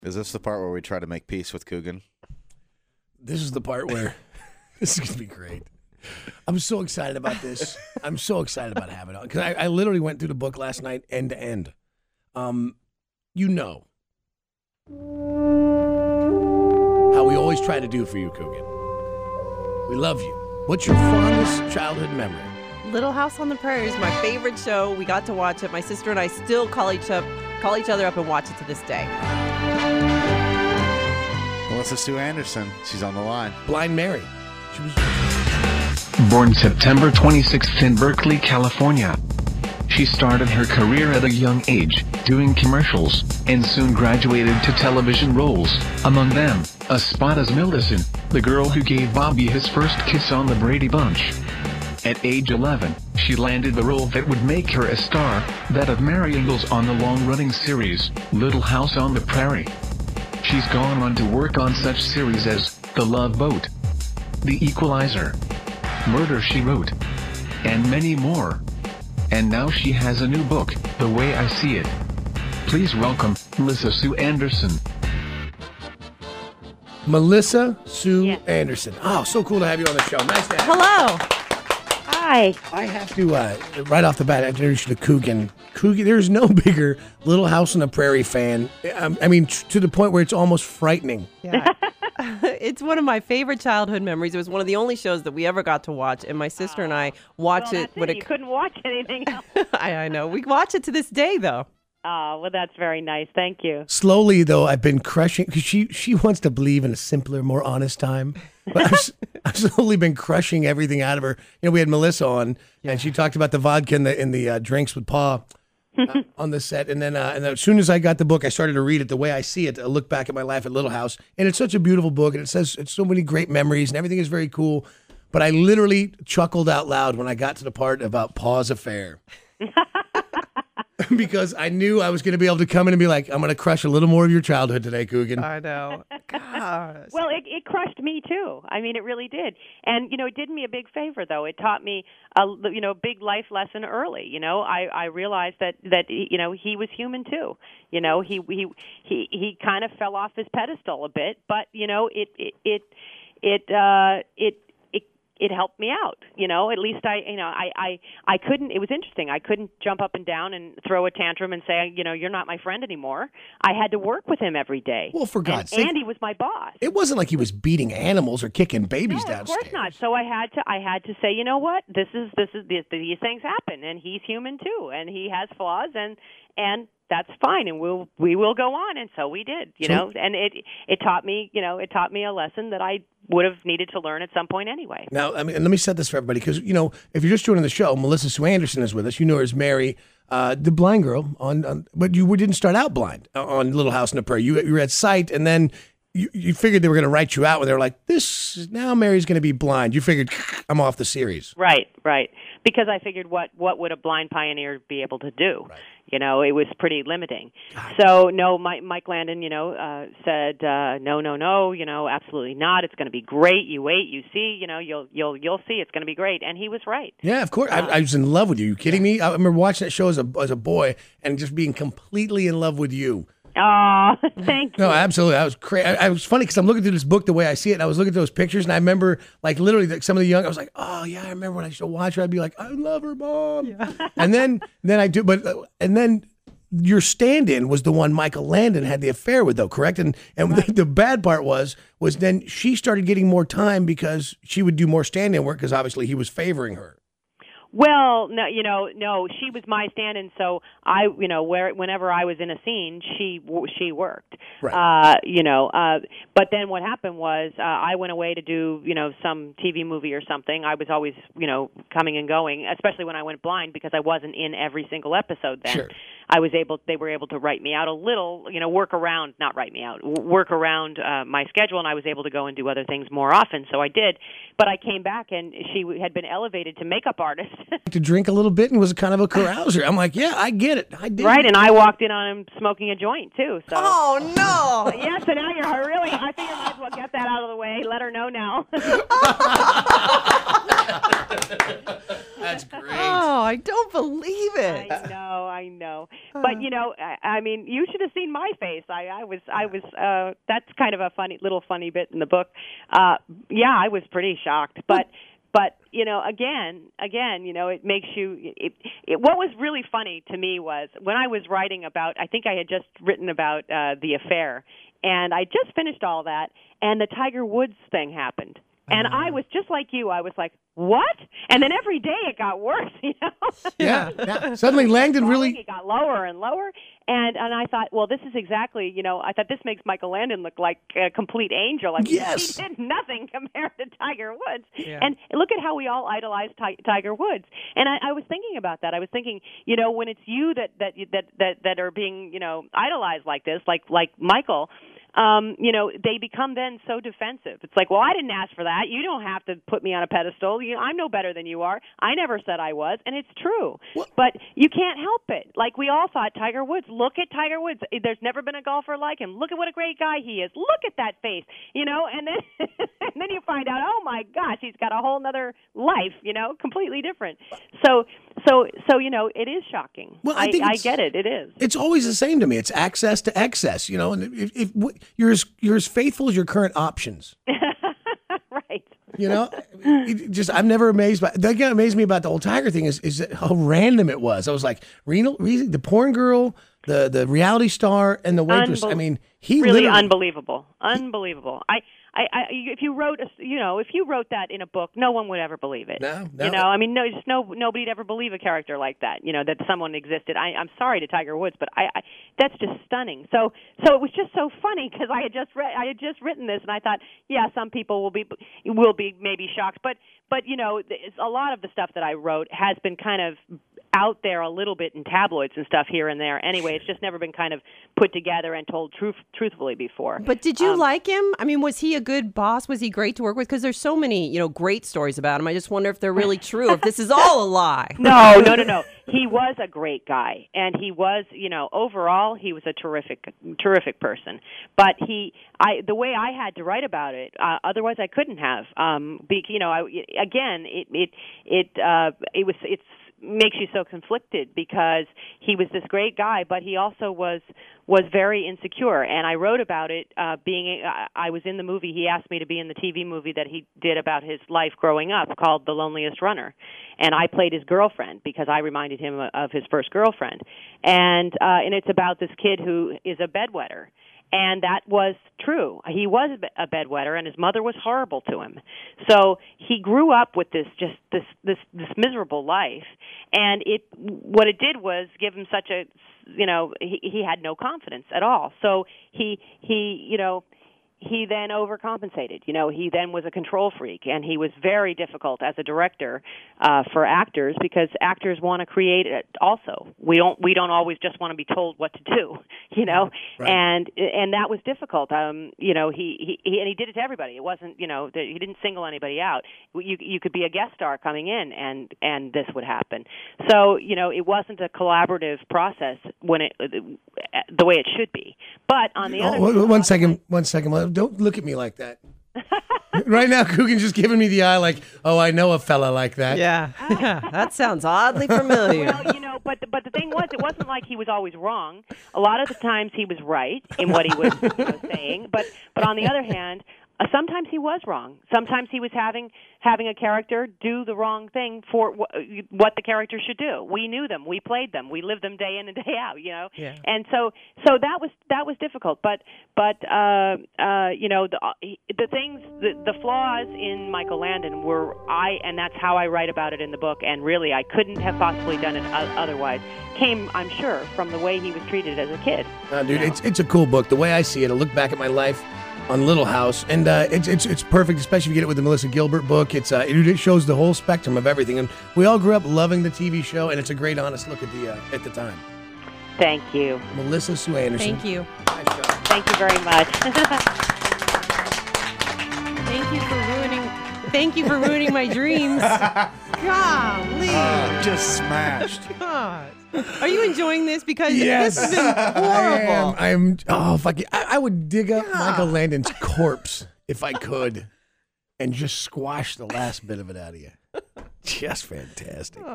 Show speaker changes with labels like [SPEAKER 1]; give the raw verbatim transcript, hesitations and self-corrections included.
[SPEAKER 1] Is this the part where we try to make peace with Coogan?
[SPEAKER 2] This is the part where this is going to be great. I'm so excited about this. I'm so excited about having it because I, I literally went through the book last night end to end. Um, you know how we always try to do for you, Coogan. We love you. What's your fondest childhood memory?
[SPEAKER 3] Little House on the Prairie is my favorite show. We got to watch it. My sister and I still call each up, call each other up and watch it to this day.
[SPEAKER 1] Melissa Sue Anderson. She's on the line.
[SPEAKER 2] Blind Mary. She was
[SPEAKER 4] born September twenty-sixth in Berkeley, California. She started her career at a young age, doing commercials, and soon graduated to television roles, among them, a spot as Millicent, the girl who gave Bobby his first kiss on the Brady Bunch. At age eleven, she landed the role that would make her a star, that of Mary Ingalls on the long-running series, Little House on the Prairie. She's gone on to work on such series as The Love Boat, The Equalizer, Murder, She Wrote, and many more. And now she has a new book, The Way I See It. Please welcome, Melissa Sue Anderson.
[SPEAKER 2] Melissa Sue
[SPEAKER 5] Yeah.
[SPEAKER 2] Anderson. Oh, so cool to have you on the show. Nice to have you.
[SPEAKER 3] Hello.
[SPEAKER 5] Hi.
[SPEAKER 2] I have to, uh, right off the bat, introduce you to Coogan. Coogan, there's no bigger Little House on the Prairie fan. Um, I mean, t- to the point where it's almost frightening.
[SPEAKER 3] Yeah. It's one of my favorite childhood memories. It was one of the only shows that we ever got to watch, and my sister and I watched
[SPEAKER 5] Well,
[SPEAKER 3] it.
[SPEAKER 5] that's
[SPEAKER 3] when
[SPEAKER 5] it. You couldn't watch anything else.
[SPEAKER 3] I, I know. We watch it to this day, though.
[SPEAKER 5] Oh, well, that's very nice. Thank you.
[SPEAKER 2] Slowly, though, I've been crushing, because she, she wants to believe in a simpler, more honest time. But I've, s- I've slowly been crushing everything out of her. You know, we had Melissa on, and she talked about the vodka in the, in the uh, drinks with Pa uh, on the set. And then, uh, and then as soon as I got the book, I started to read it the way I see it. I look back at my life at Little House. And it's such a beautiful book, and it says it's so many great memories, and everything is very cool. But I literally chuckled out loud when I got to the part about Pa's affair. Because I knew I was going to be able to come in and be like, I'm going to crush a little more of your childhood today, Coogan.
[SPEAKER 3] I know. Gosh.
[SPEAKER 5] Well, it, it crushed me, too. I mean, it really did. And, you know, it did me a big favor, though. It taught me a, you know, big life lesson early. You know, I, I realized that, that, you know, he was human, too. You know, he, he, he, he kind of fell off his pedestal a bit, but, you know, it, it, it, it, uh, it, it helped me out, you know. At least I, you know, I, I, I couldn't. It was interesting. I couldn't jump up and down and throw a tantrum and say, you know, you're not my friend anymore. I had to work with him every day.
[SPEAKER 2] Well, for God's
[SPEAKER 5] and
[SPEAKER 2] sake,
[SPEAKER 5] Andy was my boss.
[SPEAKER 2] it wasn't like he was beating animals or kicking babies
[SPEAKER 5] No, of
[SPEAKER 2] downstairs.
[SPEAKER 5] course not. So I had to, I had to say, you know what? This is, this is, this, these things happen, and he's human too, and he has flaws, and and that's fine, and we'll we will go on, and so we did, you
[SPEAKER 2] So-
[SPEAKER 5] know. And it it taught me, you know, it taught me a lesson that I would have needed to learn at some point anyway.
[SPEAKER 2] Now, I mean, and let me set this for everybody because, you know, if you're just joining the show, Melissa Sue Anderson is with us. You know her as Mary, uh, the blind girl, on, on, but you didn't start out blind on Little House on the Prairie. You, you were at sight, and then you, you figured they were going to write you out when they were like, this, now Mary's going to be blind. You figured, I'm off the series.
[SPEAKER 5] Right, right. Because I figured what, what would a blind pioneer be able to do?
[SPEAKER 2] Right.
[SPEAKER 5] You know, it was pretty limiting. So, no, Mike, Mike Landon, you know, uh, said, uh, no, no, no, you know, absolutely not. It's going to be great. You wait, you see, you know, you'll you'll you'll see. It's going to be great. And he was right.
[SPEAKER 2] Yeah, of course. I, I was in love with you. You kidding me? I remember watching that show as a, as a boy and just being completely in love with you.
[SPEAKER 5] Oh, thank you.
[SPEAKER 2] No, absolutely. I was crazy. I, I was funny because I'm looking through this book the way I see it. And I was looking at those pictures, and I remember, like, literally, like, some of the young. I was like, "Oh yeah, I remember when I used to watch her. I'd be like, I love her, mom." Yeah. And then, then I do, but uh, and then your stand-in was the one Michael Landon had the affair with, though, correct? And and
[SPEAKER 5] Right.
[SPEAKER 2] the, the bad part was was then she started getting more time because she would do more stand-in work because obviously he was favoring her.
[SPEAKER 5] Well, no, you know, no, she was my stand-in, so I, you know, where whenever I was in a scene, she she worked.
[SPEAKER 2] Right.
[SPEAKER 5] Uh, you know, uh, but then what happened was uh, I went away to do, you know, some T V movie or something. I was always, you know, coming and going, especially when I went blind because I wasn't in every single episode then.
[SPEAKER 2] Sure.
[SPEAKER 5] I was able, they were able to write me out a little, you know, work around, not write me out, w- work around uh, my schedule, and I was able to go and do other things more often, so I did. But I came back, and she had been elevated to makeup artist.
[SPEAKER 2] To drink a little bit and was kind of a carouser. I'm like, yeah, I get it. I did.
[SPEAKER 5] Right, and I walked in on him smoking a joint, too. So.
[SPEAKER 3] Oh, no.
[SPEAKER 5] Yeah, so now you're really, I think I might as well get that out of the way, let her know now.
[SPEAKER 2] That's great.
[SPEAKER 3] Oh, I don't believe it.
[SPEAKER 5] I know, I know. But you know, I, I mean, you should have seen my face. I, I was, I was. Uh, that's kind of a funny little funny bit in the book. Uh, yeah, I was pretty shocked. But, but you know, again, again, you know, it makes you. It, it, what was really funny to me was when I was writing about. I think I had just written about uh, the affair, and I just finished all that, and the Tiger Woods thing happened. And I was just like you. I was like, what? And then every day it got worse, you know?
[SPEAKER 2] Yeah. yeah. Suddenly Langdon really...
[SPEAKER 5] It got lower and lower. And and I thought, well, this is exactly, you know, I thought this makes Michael Landon look like a complete angel. I mean,
[SPEAKER 2] yes.
[SPEAKER 5] he did nothing compared to Tiger Woods.
[SPEAKER 3] Yeah.
[SPEAKER 5] And look at how we all idolize Ti- Tiger Woods. And I, I was thinking about that. I was thinking, you know, when it's you that, that, that, that, that are being, you know, idolized like this, like like Michael... Um, you know, they become then so defensive. It's like, well, I didn't ask for that. You don't have to put me on a pedestal. You know, I'm no better than you are. I never said I was, and it's true. What? But you can't help it. Like we all thought, Tiger Woods. Look at Tiger Woods. There's never been a golfer like him. Look at what a great guy he is. Look at that face. You know, and then and then you find out, oh my gosh, he's got a whole other life. You know, completely different. So, so, so you know, it is shocking.
[SPEAKER 2] Well, I,
[SPEAKER 5] I,
[SPEAKER 2] think
[SPEAKER 5] I get it. It is.
[SPEAKER 2] It's always the same to me. It's access to excess. You know, and if, if you're as you're as faithful as your current options.
[SPEAKER 5] Right.
[SPEAKER 2] You know, it just I'm never amazed by that. Got amazed me about the old Tiger thing is is how random it was. I was like, Reno, the porn girl, the the reality star, and the waitress.
[SPEAKER 5] Unbel-
[SPEAKER 2] I mean, he
[SPEAKER 5] really
[SPEAKER 2] literally,
[SPEAKER 5] unbelievable, unbelievable. I. I, I, if you wrote, a, you know, if you wrote that in a book, no one would ever believe it.
[SPEAKER 2] No, no.
[SPEAKER 5] You know, I mean, no, just no, nobody'd ever believe a character like that. You know, that someone existed. I, I'm sorry to Tiger Woods, but I, I, that's just stunning. So, so it was just so funny because I had just read, I had just written this, and I thought, yeah, some people will be, will be maybe shocked, but, but you know, a lot of the stuff that I wrote has been kind of out there a little bit in tabloids and stuff here and there. Anyway, it's just never been kind of put together and told truth, truthfully before.
[SPEAKER 3] But did you
[SPEAKER 5] Um,
[SPEAKER 3] like him? I mean, was he a good boss? Was he great to work with? Because there's so many, you know, great stories about him. I just wonder if they're really true, if this is all a lie.
[SPEAKER 5] No, no, no, no. He was a great guy, and he was, you know, overall, he was a terrific, terrific person. But he, I, the way I had to write about it, uh, otherwise I couldn't have. Um, be, you know, I, again, it, it, it, uh, it was, it's. makes you so conflicted because he was this great guy, but he also was was very insecure. And I wrote about it. Uh, being I, I was in the movie. He asked me to be in the T V movie that he did about his life growing up, called The Loneliest Runner, and I played his girlfriend because I reminded him of his first girlfriend. And uh, and it's about this kid who is a bedwetter. And that was true. He was a bedwetter, and his mother was horrible to him. So he grew up with this just this this this miserable life, and it what it did was give him such a you know he he had no confidence at all. So he he you know. He then overcompensated. You know, he then was a control freak, and he was very difficult as a director uh, for actors because actors want to create it also. We don't we don't always just want to be told what to do, you know,
[SPEAKER 2] right.
[SPEAKER 5] and and that was difficult. Um, you know, he, he, he and he did it to everybody. It wasn't, you know, he didn't single anybody out. You you could be a guest star coming in, and and this would happen. So you know, it wasn't a collaborative process when it the way it should be. But on the
[SPEAKER 2] oh,
[SPEAKER 5] other
[SPEAKER 2] one,
[SPEAKER 5] hand,
[SPEAKER 2] one second, one second. Don't look at me like that. Right now, Coogan's just giving me the eye like, oh, I know a fella like that.
[SPEAKER 3] Yeah, yeah, that sounds oddly familiar.
[SPEAKER 5] Well, you know, but but the thing was, it wasn't like he was always wrong. A lot of the times he was right in what he was you know, saying. But but on the other hand, uh, sometimes he was wrong. Sometimes he was having having a character do the wrong thing for w- what the character should do. We knew them, we played them, we lived them day in and day out. You know,
[SPEAKER 3] yeah.
[SPEAKER 5] and so so that was that was difficult. But but uh, uh, you know the the things the, the flaws in Michael Landon were I and that's how I write about it in the book. And really, I couldn't have possibly done it otherwise. Came, I'm sure, from the way he was treated as a kid.
[SPEAKER 2] Uh, dude,
[SPEAKER 5] you know?
[SPEAKER 2] it's it's a cool book. The way I see it, I look back at my life on Little House, and uh, it's it's it's perfect, especially if you get it with the Melissa Gilbert book. It's uh, it, it shows the whole spectrum of everything, and we all grew up loving the T V show, and it's a great, honest look at the uh, at the time.
[SPEAKER 5] Thank you.
[SPEAKER 2] Melissa Sue Anderson.
[SPEAKER 3] Thank you.
[SPEAKER 2] Nice job.
[SPEAKER 5] Thank you very much.
[SPEAKER 3] Thank you for ruining. Thank you for ruining my dreams. Golly.
[SPEAKER 1] Uh, just smashed.
[SPEAKER 3] God. Are you enjoying this? Because
[SPEAKER 2] Yes.
[SPEAKER 3] this has been
[SPEAKER 2] I
[SPEAKER 3] horrible.
[SPEAKER 2] am. I am. Oh fuck! it. I, I would dig up
[SPEAKER 3] Yeah.
[SPEAKER 2] Michael Landon's corpse if I could, and just squash the last bit of it out of you. Just fantastic.